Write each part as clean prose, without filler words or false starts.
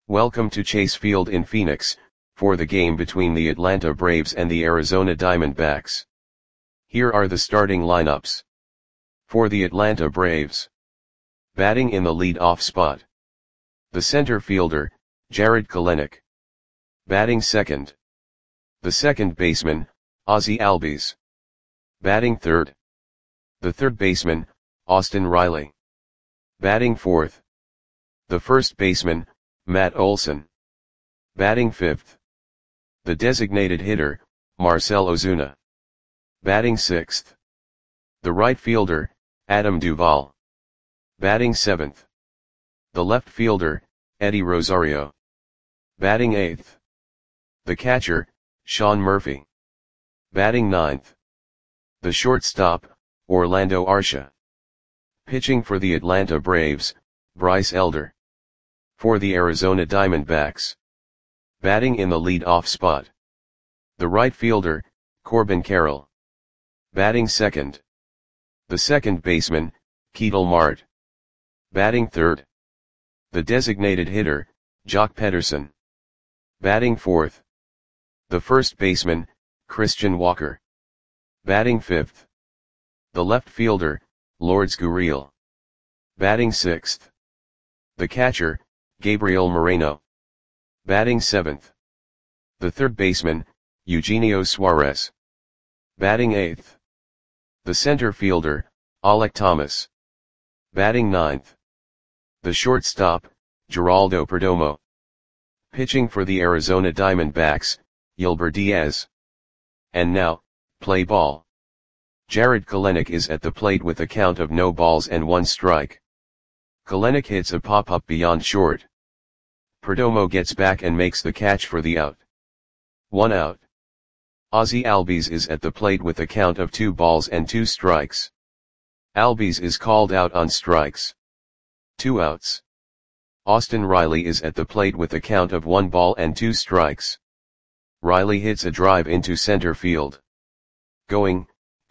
Welcome to Chase Field in Phoenix, for the game between the Atlanta Braves and the Arizona Diamondbacks. Here are the starting lineups. For the Atlanta Braves. Batting in the lead-off spot. The center fielder, Jarred Kelenic. Batting second. The second baseman, Ozzie Albies. Batting third. The third baseman, Austin Riley. Batting fourth. The first baseman, Matt Olson. Batting fifth. The designated hitter, Marcell Ozuna. Batting sixth. The right fielder, Adam Duvall. Batting seventh. The left fielder, Eddie Rosario. Batting eighth. The catcher, Sean Murphy. Batting ninth. The shortstop, Orlando Arcia. Pitching for the Atlanta Braves, Bryce Elder. For the Arizona Diamondbacks. Batting in the lead-off spot. The right fielder, Corbin Carroll. Batting second. The second baseman, Ketel Marte. Batting third. The designated hitter, Joc Pederson. Batting fourth. The first baseman, Christian Walker. Batting fifth. The left fielder, Lourdes Gurriel. Batting sixth. The catcher, Gabriel Moreno. Batting seventh. The third baseman, Eugenio Suarez. Batting eighth. The center fielder, Alek Thomas. Batting ninth. The shortstop, Geraldo Perdomo. Pitching for the Arizona Diamondbacks, Yolber Diaz. And now, play ball. Jarred Kelenic is at the plate with a count of no balls and one strike. Kelenic hits a pop-up beyond short. Perdomo gets back and makes the catch for the out. 1 out. Ozzie Albies is at the plate with a count of 2 balls and 2 strikes. Albies is called out on strikes. 2 outs. Austin Riley is at the plate with a count of 1 ball and 2 strikes. Riley hits a drive into center field. Going,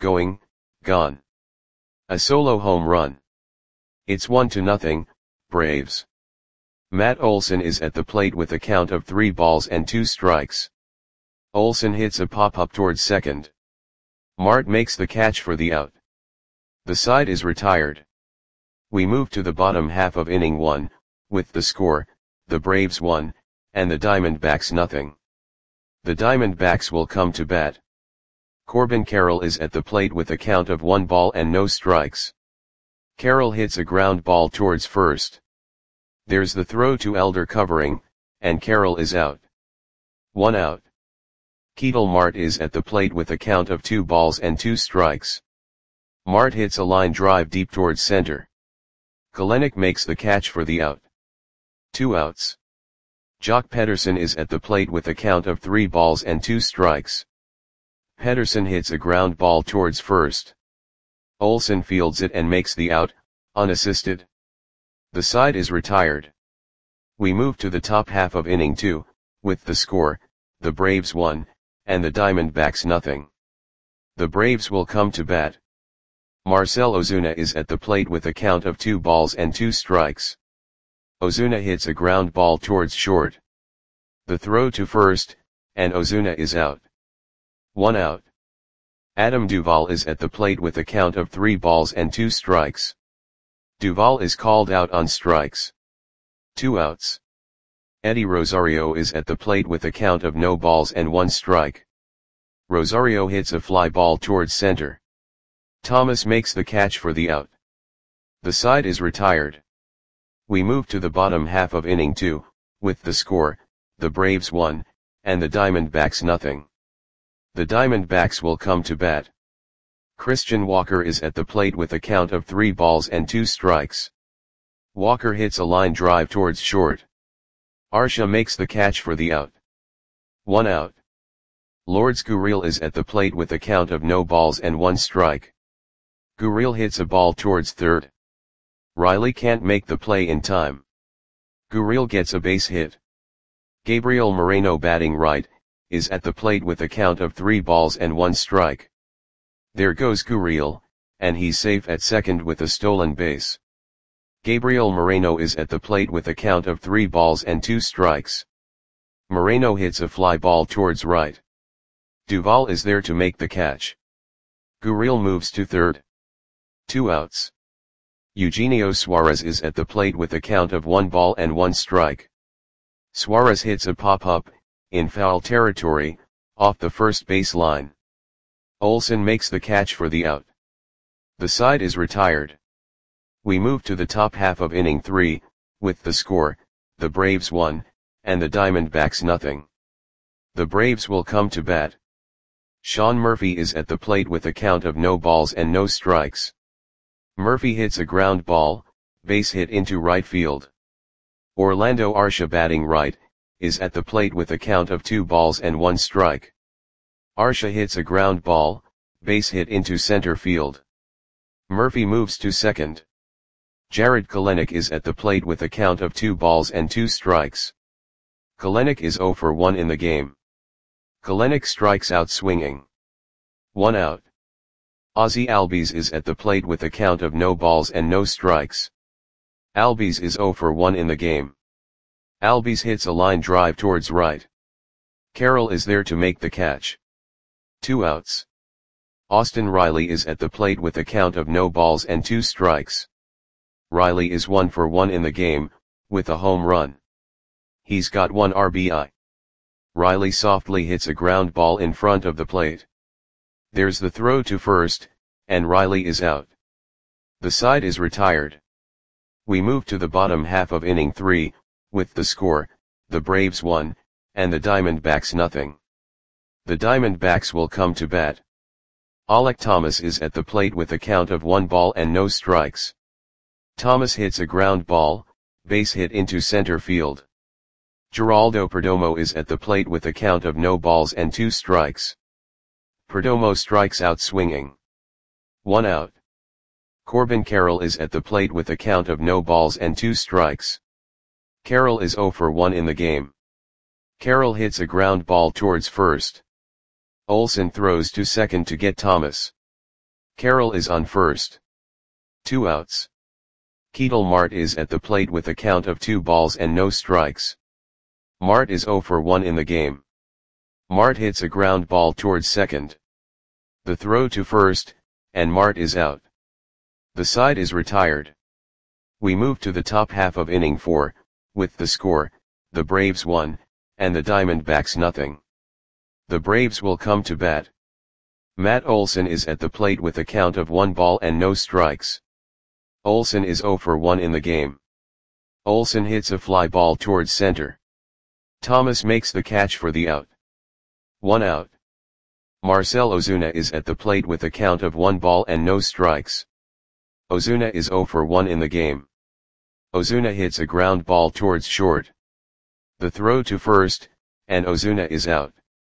gone. A solo home run. It's 1-0, Braves. Matt Olson is at the plate with a count of 3 balls and 2 strikes. Olson hits a pop-up towards second. Marte makes the catch for the out. The side is retired. We move to the bottom half of inning 1, with the score, the Braves 1, and the Diamondbacks 0. The Diamondbacks will come to bat. Corbin Carroll is at the plate with a count of 1 ball and no strikes. Carroll hits a ground ball towards first. There's the throw to Elder covering, and Carroll is out. 1 out. Ketel Marte is at the plate with a count of 2 balls and 2 strikes. Marte hits a line drive deep towards center. Kelenic makes the catch for the out. 2 outs. Joc Pederson is at the plate with a count of 3 balls and 2 strikes. Pederson hits a ground ball towards first. Olson fields it and makes the out, unassisted. The side is retired. We move to the top half of inning 2, with the score, the Braves 1, and the Diamondbacks 0. The Braves will come to bat. Marcell Ozuna is at the plate with a count of 2 balls and 2 strikes. Ozuna hits a ground ball towards short. The throw to first, and Ozuna is out. 1 out. Adam Duvall is at the plate with a count of 3 balls and 2 strikes. Duvall is called out on strikes. 2 outs. Eddie Rosario is at the plate with a count of no balls and 1 strike. Rosario hits a fly ball towards center. Thomas makes the catch for the out. The side is retired. We move to the bottom half of inning 2, with the score, the Braves 1, and the Diamondbacks 0. The Diamondbacks will come to bat. Christian Walker is at the plate with a count of 3 balls and 2 strikes. Walker hits a line drive towards short. Arcia makes the catch for the out. 1 out. Lourdes Gurriel is at the plate with a count of no balls and 1 strike. Gurriel hits a ball towards third. Riley can't make the play in time. Gurriel gets a base hit. Gabriel Moreno, batting right, is at the plate with a count of 3 balls and 1 strike. There goes Gurriel, and he's safe at second with a stolen base. Gabriel Moreno is at the plate with a count of 3 balls and 2 strikes. Moreno hits a fly ball towards right. Duvall is there to make the catch. Gurriel moves to third. 2 outs. Eugenio Suarez is at the plate with a count of 1 ball and 1 strike. Suarez hits a pop-up, in foul territory, off the first base line. Olsen makes the catch for the out. The side is retired. We move to the top half of inning 3, with the score, the Braves 1, and the Diamondbacks nothing. The Braves will come to bat. Sean Murphy is at the plate with a count of no balls and no strikes. Murphy hits a ground ball, base hit into right field. Orlando Arcia, batting right, is at the plate with a count of 2 balls and 1 strike. Arcia hits a ground ball, base hit into center field. Murphy moves to second. Jared Kelenic is at the plate with a count of 2 balls and 2 strikes. Kelenic is 0 for 1 in the game. Kelenic strikes out swinging. 1 out. Ozzie Albies is at the plate with a count of no balls and no strikes. Albies is 0 for 1 in the game. Albies hits a line drive towards right. Carroll is there to make the catch. 2 outs. Austin Riley is at the plate with a count of no balls and 2 strikes. Riley is 1 for 1 in the game, with a home run. He's got 1 RBI. Riley softly hits a ground ball in front of the plate. There's the throw to first, and Riley is out. The side is retired. We move to the bottom half of inning 3, with the score, the Braves 1, and the Diamondbacks nothing. The Diamondbacks will come to bat. Alek Thomas is at the plate with a count of 1 ball and no strikes. Thomas hits a ground ball, base hit into center field. Geraldo Perdomo is at the plate with a count of no balls and 2 strikes. Perdomo strikes out swinging. 1 out. Corbin Carroll is at the plate with a count of no balls and 2 strikes. Carroll is 0 for 1 in the game. Carroll hits a ground ball towards first. Olsen throws to second to get Thomas. Carroll is on first. 2 outs. Ketel Marte is at the plate with a count of 2 balls and no strikes. Marte is 0 for 1 in the game. Marte hits a ground ball towards second. The throw to first, and Marte is out. The side is retired. We move to the top half of inning 4, with the score, the Braves 1, and the Diamondbacks nothing. The Braves will come to bat. Matt Olson is at the plate with a count of 1 ball and no strikes. Olson is 0 for 1 in the game. Olson hits a fly ball towards center. Thomas makes the catch for the out. 1 out. Marcell Ozuna is at the plate with a count of 1 ball and no strikes. Ozuna is 0 for 1 in the game. Ozuna hits a ground ball towards short. The throw to first, and Ozuna is out.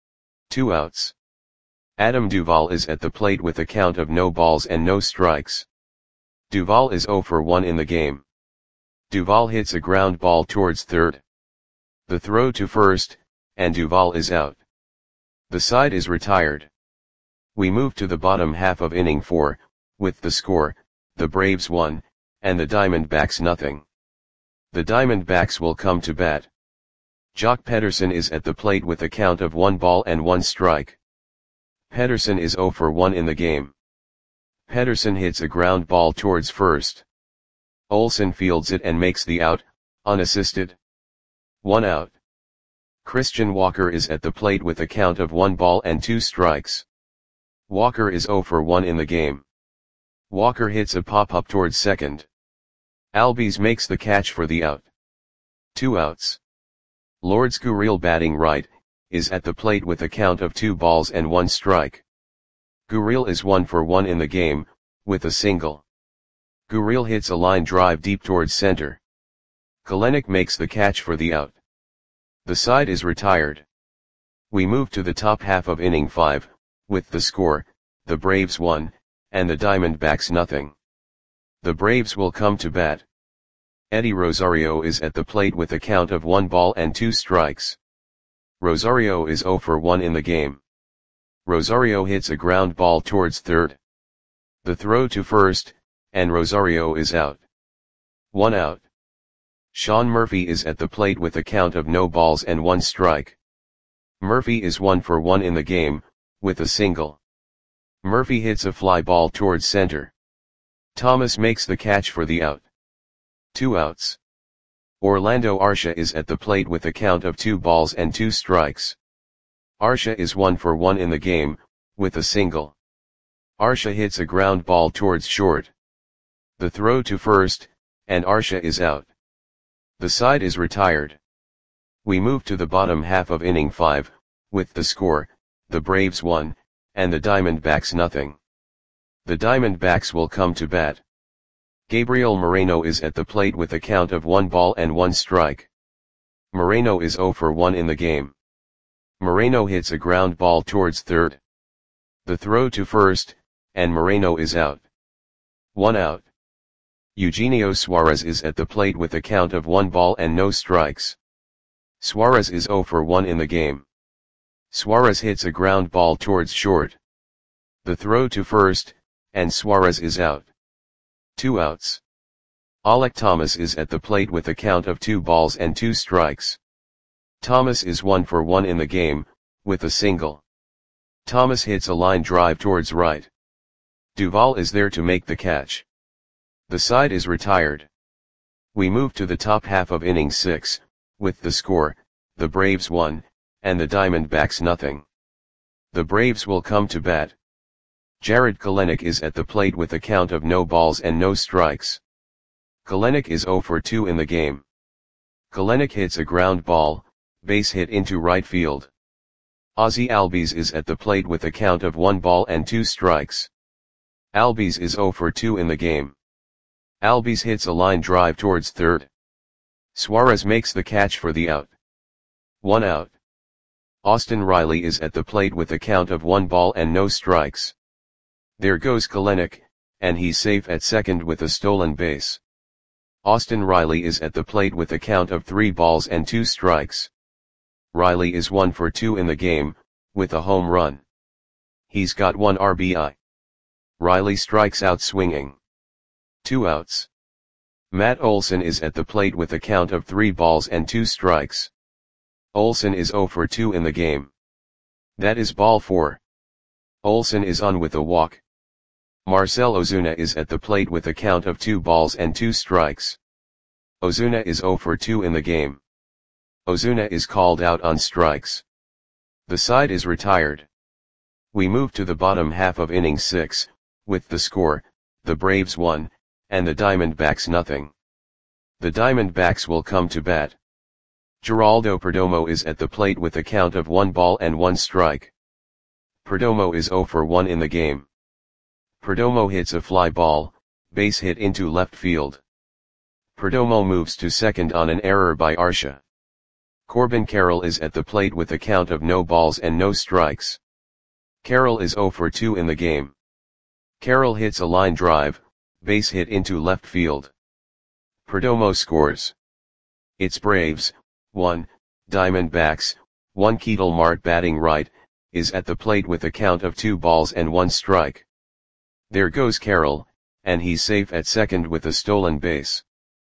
2 outs. Adam Duvall is at the plate with a count of no balls and no strikes. Duvall is 0 for 1 in the game. Duvall hits a ground ball towards third. The throw to first, and Duvall is out. The side is retired. We move to the bottom half of inning 4, with the score, the Braves 1, and the Diamondbacks nothing. The Diamondbacks will come to bat. Jock Pederson is at the plate with a count of 1 ball and 1 strike. Pederson is 0 for 1 in the game. Pederson hits a ground ball towards first. Olsen fields it and makes the out, unassisted. 1 out. Christian Walker is at the plate with a count of 1 ball and 2 strikes. Walker is 0 for 1 in the game. Walker hits a pop-up towards second. Albies makes the catch for the out. 2 outs. Lourdes Gurriel, batting right, is at the plate with a count of 2 balls and 1 strike. Gurriel is 1 for 1 in the game, with a single. Gurriel hits a line drive deep towards center. Kelenic makes the catch for the out. The side is retired. We move to the top half of inning 5, with the score, the Braves 1, and the Diamondbacks nothing. The Braves will come to bat. Eddie Rosario is at the plate with a count of 1 ball and 2 strikes. Rosario is 0 for 1 in the game. Rosario hits a ground ball towards third. The throw to first, and Rosario is out. 1 out. Sean Murphy is at the plate with a count of no balls and 1 strike. Murphy is 1 for 1 in the game, with a single. Murphy hits a fly ball towards center. Thomas makes the catch for the out. 2 outs. Orlando Arcia is at the plate with a count of 2 balls and 2 strikes. Arcia is 1 for 1 in the game, with a single. Arcia hits a ground ball towards short. The throw to first, and Arcia is out. The side is retired. We move to the bottom half of inning 5, with the score, the Braves 1, and the Diamondbacks nothing. The Diamondbacks will come to bat. Gabriel Moreno is at the plate with a count of 1 ball and 1 strike. Moreno is 0 for 1 in the game. Moreno hits a ground ball towards third. The throw to first, and Moreno is out. 1 out. Eugenio Suarez is at the plate with a count of 1 ball and no strikes. Suarez is 0 for 1 in the game. Suarez hits a ground ball towards short. The throw to first, and Suarez is out. 2 outs. Alek Thomas is at the plate with a count of 2 balls and 2 strikes. Thomas is 1 for 1 in the game, with a single. Thomas hits a line drive towards right. Duvall is there to make the catch. The side is retired. We move to the top half of inning 6, with the score, the Braves 1, and the Diamondbacks nothing. The Braves will come to bat. Jarred Kelenic is at the plate with a count of no balls and no strikes. Kelenic is 0 for 2 in the game. Kelenic hits a ground ball, base hit into right field. Ozzie Albies is at the plate with a count of 1 ball and 2 strikes. Albies is 0 for 2 in the game. Albies hits a line drive towards third. Suarez makes the catch for the out. 1 out. Austin Riley is at the plate with a count of 1 ball and no strikes. There goes Kelenic, and he's safe at second with a stolen base. Austin Riley is at the plate with a count of 3 balls and 2 strikes. Riley is 1 for 2 in the game, with a home run. He's got 1 RBI. Riley strikes out swinging. 2 outs. Matt Olson is at the plate with a count of 3 balls and 2 strikes. Olson is 0 for 2 in the game. That is ball 4. Olson is on with a walk. Marcell Ozuna is at the plate with a count of 2 balls and 2 strikes. Ozuna is 0 for 2 in the game. Ozuna is called out on strikes. The side is retired. We move to the bottom half of inning 6, with the score, the Braves 1, and the Diamondbacks nothing. The Diamondbacks will come to bat. Geraldo Perdomo is at the plate with a count of 1 ball and 1 strike. Perdomo is 0 for 1 in the game. Perdomo hits a fly ball, base hit into left field. Perdomo moves to second on an error by Arcia. Corbin Carroll is at the plate with a count of no balls and no strikes. Carroll is 0 for 2 in the game. Carroll hits a line drive, base hit into left field. Perdomo scores. It's Braves, 1, Diamondbacks, 1. Ketel Marte batting right, is at the plate with a count of 2 balls and 1 strike. There goes Carroll, and he's safe at second with a stolen base.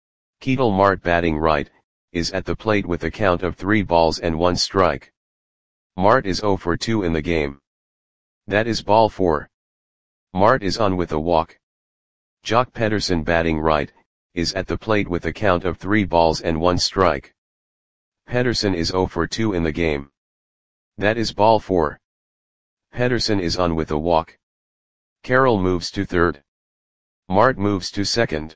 Ketel Marte batting right, is at the plate with a count of 3 balls and 1 strike. Marte is 0 for 2 in the game. That is ball 4. Marte is on with a walk. Jock Pederson batting right, is at the plate with a count of 3 balls and 1 strike. Pederson is 0 for 2 in the game. That is ball 4. Pederson is on with a walk. Carroll moves to third. Marte moves to second.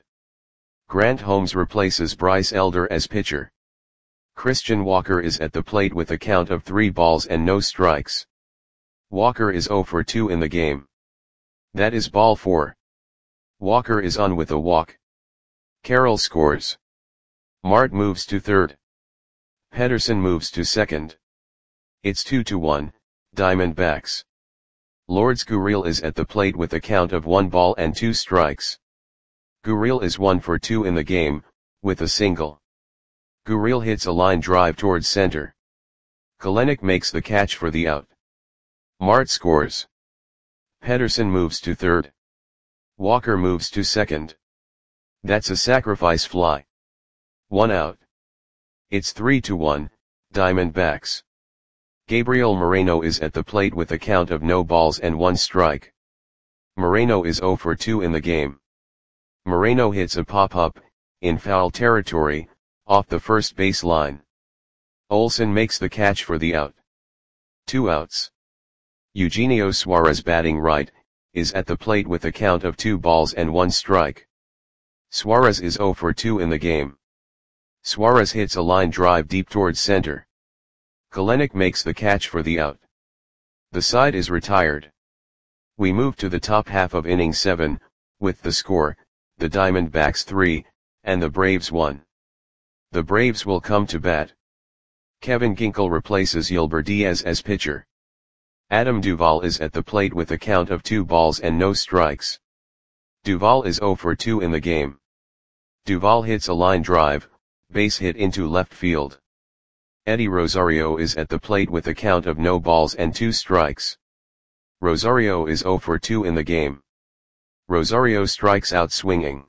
Grant Holmes replaces Bryce Elder as pitcher. Christian Walker is at the plate with a count of 3 balls and no strikes. Walker is 0 for 2 in the game. That is ball 4. Walker is on with a walk. Carroll scores. Marte moves to third. Pederson moves to second. It's 2-1, Diamondbacks. Lourdes Gurriel is at the plate with a count of 1 ball and 2 strikes. Gurriel is 1 for 2 in the game, with a single. Gurriel hits a line drive towards center. Kelenic makes the catch for the out. Marte scores. Pederson moves to third. Walker moves to second. That's a sacrifice fly. 1 out. It's 3-1, Diamondbacks. Gabriel Moreno is at the plate with a count of no balls and 1 strike. Moreno is 0 for 2 in the game. Moreno hits a pop-up, in foul territory, off the first base line. Olson makes the catch for the out. 2 outs. Eugenio Suarez, batting right, is at the plate with a count of 2 balls and 1 strike. Suarez is 0 for 2 in the game. Suarez hits a line drive deep towards center. Kelenic makes the catch for the out. The side is retired. We move to the top half of inning 7, with the score, the Diamondbacks 3, and the Braves 1. The Braves will come to bat. Kevin Ginkel replaces Yolber Diaz as pitcher. Adam Duvall is at the plate with a count of 2 balls and no strikes. Duvall is 0 for 2 in the game. Duvall hits a line drive, base hit into left field. Eddie Rosario is at the plate with a count of no balls and 2 strikes. Rosario is 0 for 2 in the game. Rosario strikes out swinging.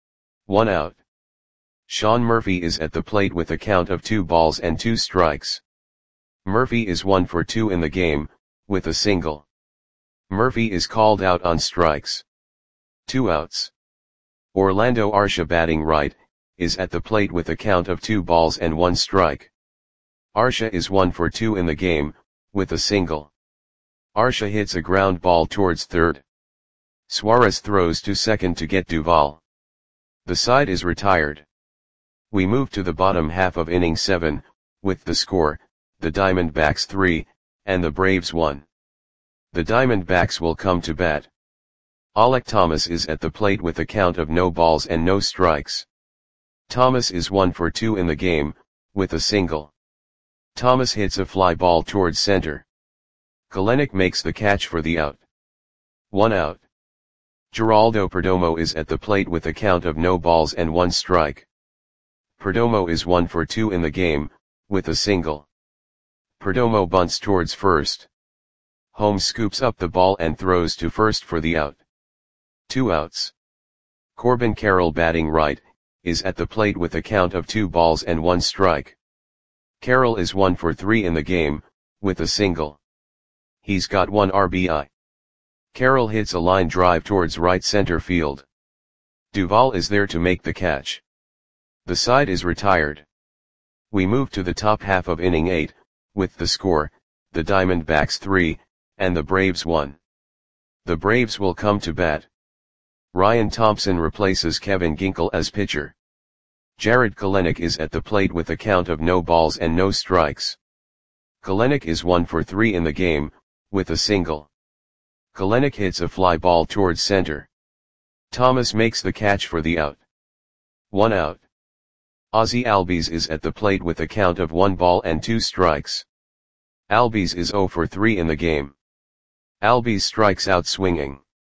1 out. Sean Murphy is at the plate with a count of 2 balls and 2 strikes. Murphy is 1 for 2 in the game, with a single. Murphy is called out on strikes. 2 outs. Orlando Arcia, batting right, is at the plate with a count of 2 balls and 1 strike. Arcia is 1 for 2 in the game, with a single. Arcia hits a ground ball towards third. Suarez throws to second to get Duvall. The side is retired. We move to the bottom half of inning 7, with the score, the Diamondbacks 3, and the Braves 1. The Diamondbacks will come to bat. Alek Thomas is at the plate with a count of no balls and no strikes. Thomas is 1 for 2 in the game, with a single. Thomas hits a fly ball towards center. Kelenic makes the catch for the out. 1 out. Geraldo Perdomo is at the plate with a count of no balls and 1 strike. Perdomo is 1 for 2 in the game, with a single. Perdomo bunts towards first. Holmes scoops up the ball and throws to first for the out. 2 outs. Corbin Carroll, batting right, is at the plate with a count of 2 balls and 1 strike. Carroll is 1 for 3 in the game, with a single. He's got 1 RBI. Carroll hits a line drive towards right center field. Duvall is there to make the catch. The side is retired. We move to the top half of inning 8, with the score, the Diamondbacks 3, and the Braves 1. The Braves will come to bat. Ryan Thompson replaces Kevin Ginkel as pitcher. Jared Kelenic is at the plate with a count of no balls and no strikes. Kelenic is 1 for 3 in the game, with a single. Kelenic hits a fly ball towards center. Thomas makes the catch for the out. 1 out. Ozzie Albies is at the plate with a count of 1 ball and 2 strikes. Albies is 0 for 3 in the game. Albies strikes out swinging.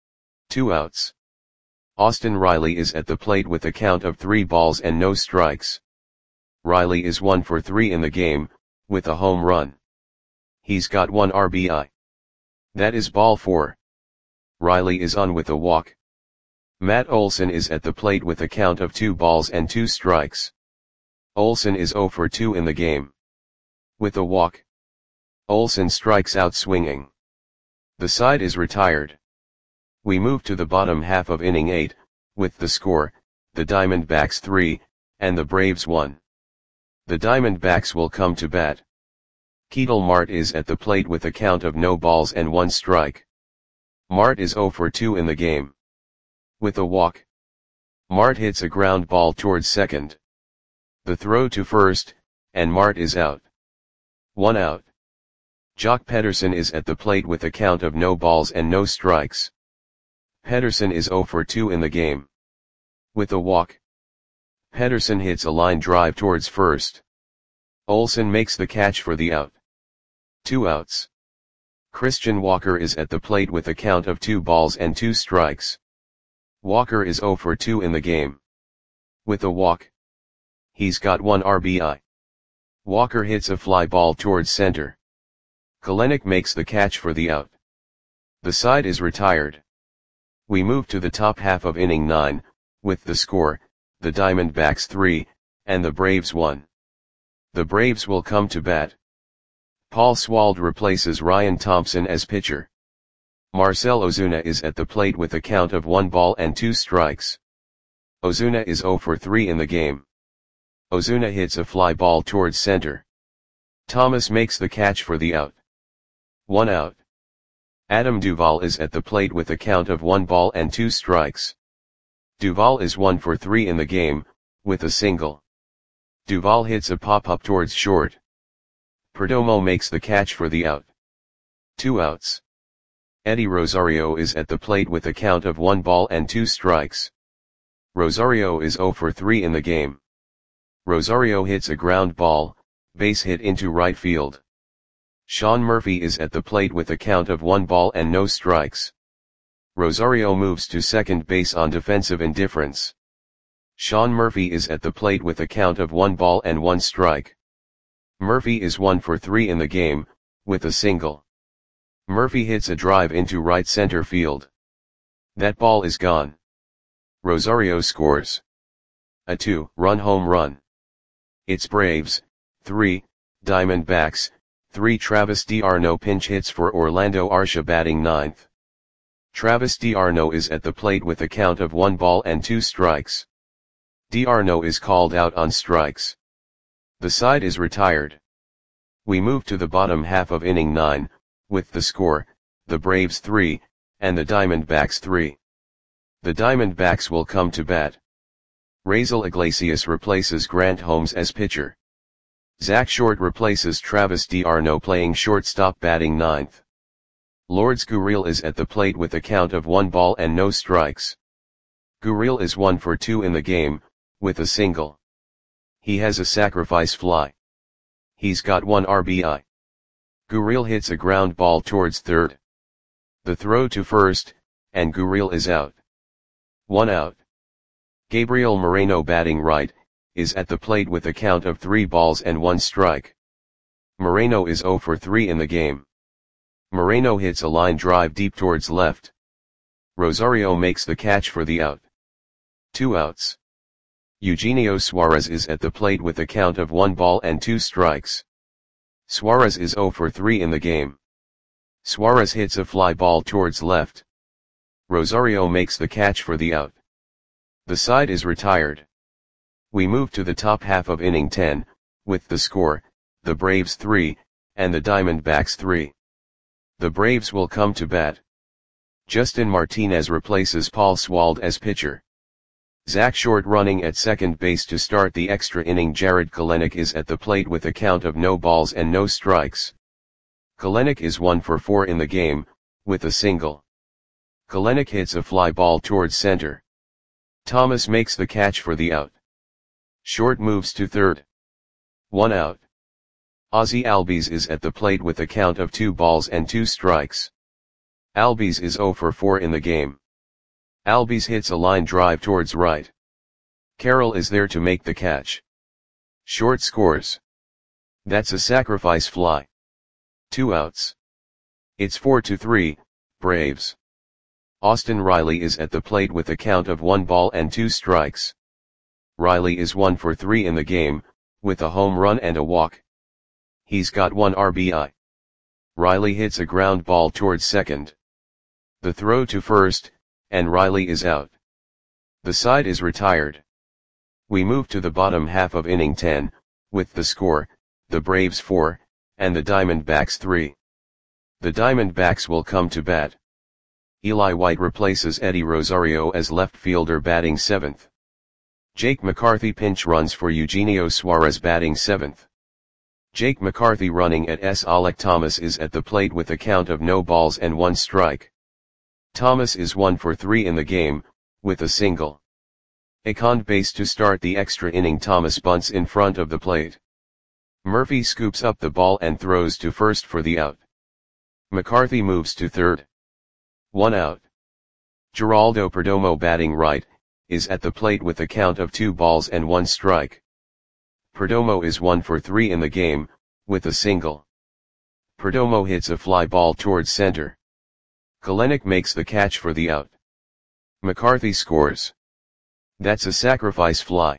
2 outs. Austin Riley is at the plate with a count of 3 balls and no strikes. Riley is 1 for 3 in the game, with a home run. He's got 1 RBI. That is ball 4. Riley is on with a walk. Matt Olson is at the plate with a count of 2 balls and 2 strikes. Olson is 0 for 2 in the game. With a walk. Olson strikes out swinging. The side is retired. We move to the bottom half of inning 8, with the score, the Diamondbacks 3, and the Braves 1. The Diamondbacks will come to bat. Ketel Marte is at the plate with a count of no balls and 1 strike. Marte is 0 for 2 in the game. With a walk. Marte hits a ground ball towards second. The throw to first, and Marte is out. 1 out. Jock Pederson is at the plate with a count of no balls and no strikes. Pederson is 0 for 2 in the game. With a walk. Pederson hits a line drive towards first. Olson makes the catch for the out. 2 outs. Christian Walker is at the plate with a count of 2 balls and 2 strikes. Walker is 0 for 2 in the game. With a walk. He's got 1 RBI. Walker hits a fly ball towards center. Kelenic makes the catch for the out. The side is retired. We move to the top half of inning 9, with the score, the Diamondbacks 3, and the Braves 1. The Braves will come to bat. Paul Swald replaces Ryan Thompson as pitcher. Marcell Ozuna is at the plate with a count of 1 ball and 2 strikes. Ozuna is 0 for 3 in the game. Ozuna hits a fly ball towards center. Thomas makes the catch for the out. 1 out. Adam Duvall is at the plate with a count of 1 ball and 2 strikes. Duvall is 1 for 3 in the game, with a single. Duvall hits a pop-up towards short. Perdomo makes the catch for the out. 2 outs. Eddie Rosario is at the plate with a count of 1 ball and 2 strikes. Rosario is 0 for 3 in the game. Rosario hits a ground ball, base hit into right field. Sean Murphy is at the plate with a count of 1 ball and no strikes. Rosario moves to second base on defensive indifference. Sean Murphy is at the plate with a count of 1 ball and 1 strike. Murphy is 1 for 3 in the game, with a single. Murphy hits a drive into right center field. That ball is gone. Rosario scores a 2-run home run. It's Braves 3, Diamondbacks 3. Travis d'Arnaud pinch hits for Orlando Arcia batting 9th. Travis d'Arnaud is at the plate with a count of 1 ball and 2 strikes. d'Arnaud is called out on strikes. The side is retired. We move to the bottom half of inning 9, with the score, the Braves 3, and the Diamondbacks 3. The Diamondbacks will come to bat. Raisel Iglesias replaces Grant Holmes as pitcher. Zach Short replaces Travis d'Arnaud playing shortstop batting 9th. Lourdes Gurriel is at the plate with a count of 1 ball and no strikes. Gurriel is 1 for 2 in the game, with a single. He has a sacrifice fly. He's got 1 RBI. Gurriel hits a ground ball towards third. The throw to first, and Gurriel is out. 1 out. Gabriel Moreno batting right, is at the plate with a count of 3 balls and 1 strike. Moreno is 0 for 3 in the game. Moreno hits a line drive deep towards left. Rosario makes the catch for the out. 2 outs. Eugenio Suarez is at the plate with a count of 1 ball and 2 strikes. Suarez is 0 for 3 in the game. Suarez hits a fly ball towards left. Rosario makes the catch for the out. The side is retired. We move to the top half of inning 10, with the score, the Braves 3, and the Diamondbacks 3. The Braves will come to bat. Justin Martinez replaces Paul Swald as pitcher. Zach Short running at second base to start the extra inning. Jarred Kelenic is at the plate with a count of no balls and no strikes. Kelenic is 1 for 4 in the game, with a single. Kelenic hits a fly ball towards center. Thomas makes the catch for the out. Short moves to third. 1 out. Ozzie Albies is at the plate with a count of 2 balls and 2 strikes. Albies is 0 for 4 in the game. Albies hits a line drive towards right. Carroll is there to make the catch. Short scores. That's a sacrifice fly. 2 outs. It's 4-3, Braves. Austin Riley is at the plate with a count of 1 ball and 2 strikes. Riley is 1 for 3 in the game, with a home run and a walk. He's got 1 RBI. Riley hits a ground ball towards second. The throw to first, and Riley is out. The side is retired. We move to the bottom half of inning 10, with the score, the Braves 4, and the Diamondbacks 3. The Diamondbacks will come to bat. Eli White replaces Eddie Rosario as left fielder batting 7th. Jake McCarthy pinch runs for Eugenio Suarez batting 7th. Jake McCarthy running at Alek Thomas is at the plate with a count of no balls and 1 strike. Thomas is 1 for 3 in the game, with a single. Second base to start the extra inning. Thomas bunts in front of the plate. Murphy scoops up the ball and throws to first for the out. McCarthy moves to third. 1 out. Geraldo Perdomo batting right, is at the plate with a count of 2 balls and 1 strike. Perdomo is 1 for 3 in the game, with a single. Perdomo hits a fly ball towards center. Kelenic makes the catch for the out. McCarthy scores That's a sacrifice fly.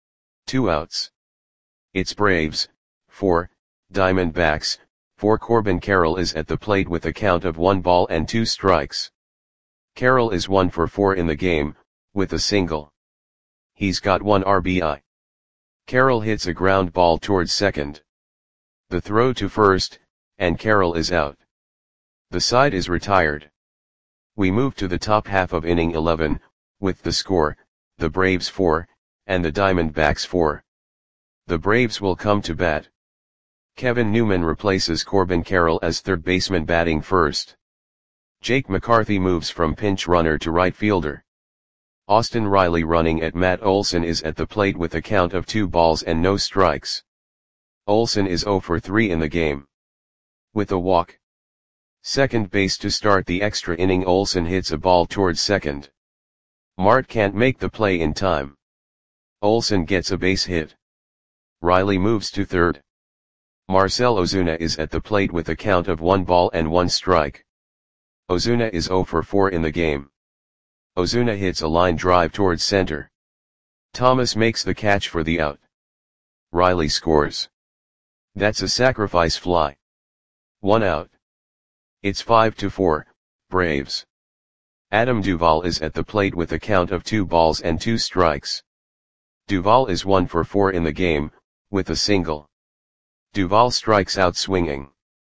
2 outs. It's Braves, 4, Diamondbacks, 4. Corbin Carroll is at the plate with a count of 1 ball and 2 strikes. Carroll is 1 for 4 in the game, with a single. He's got 1 RBI. Carroll hits a ground ball towards second. The throw to first, and Carroll is out. The side is retired. We move to the top half of inning 11, with the score, the Braves 4, and the Diamondbacks 4. The Braves will come to bat. Kevin Newman replaces Corbin Carroll as third baseman batting first. Jake McCarthy moves from pinch runner to right fielder. Austin Riley running at Matt Olson is at the plate with a count of 2 balls and no strikes. Olson is 0 for 3 in the game. With a walk. Second base to start the extra inning. Olson hits a ball towards second. Mart can't make the play in time. Olson gets a base hit. Riley moves to third. Marcell Ozuna is at the plate with a count of 1 ball and 1 strike. Ozuna is 0 for 4 in the game. Ozuna hits a line drive towards center. Thomas makes the catch for the out. Riley scores. That's a sacrifice fly. 1 out. It's 5-4, Braves. Adam Duvall is at the plate with a count of 2 balls and 2 strikes. Duvall is 1 for 4 in the game, with a single. Duvall strikes out swinging.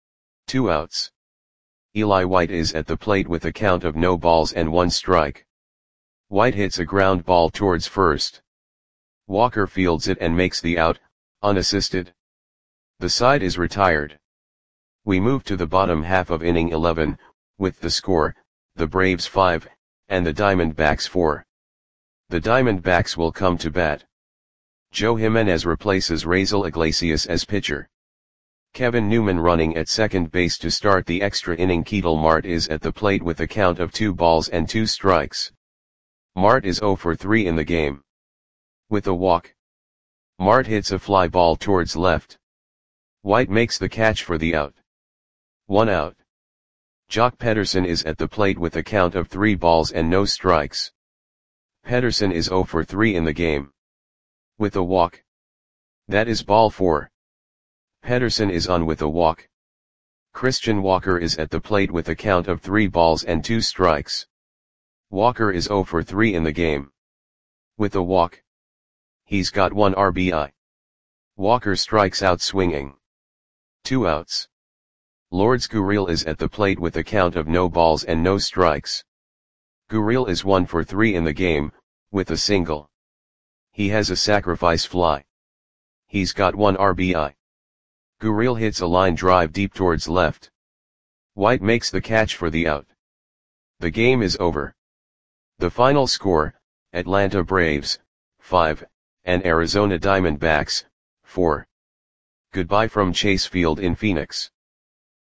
2 outs. Eli White is at the plate with a count of no balls and 1 strike. White hits a ground ball towards first. Walker fields it and makes the out, unassisted. The side is retired. We move to the bottom half of inning 11, with the score, the Braves 5, and the Diamondbacks 4. The Diamondbacks will come to bat. Joe Jimenez replaces Raisel Iglesias as pitcher. Kevin Newman running at second base to start the extra inning. Ketel Marte is at the plate with a count of 2 balls and 2 strikes. Marte is 0 for 3 in the game. With a walk. Marte hits a fly ball towards left. White makes the catch for the out. 1 out. Jock Pederson is at the plate with a count of 3 balls and no strikes. Pederson is 0 for 3 in the game. With a walk. That is ball 4. Pederson is on with a walk. Christian Walker is at the plate with a count of 3 balls and 2 strikes. Walker is 0 for 3 in the game. With a walk. He's got 1 RBI. Walker strikes out swinging. 2 outs. Lourdes Gurriel is at the plate with a count of no balls and no strikes. Gurriel is 1 for 3 in the game, with a single. He has a sacrifice fly. He's got 1 RBI. Gurriel hits a line drive deep towards left. White makes the catch for the out. The game is over. The final score, Atlanta Braves, 5, and Arizona Diamondbacks, 4. Goodbye from Chase Field in Phoenix.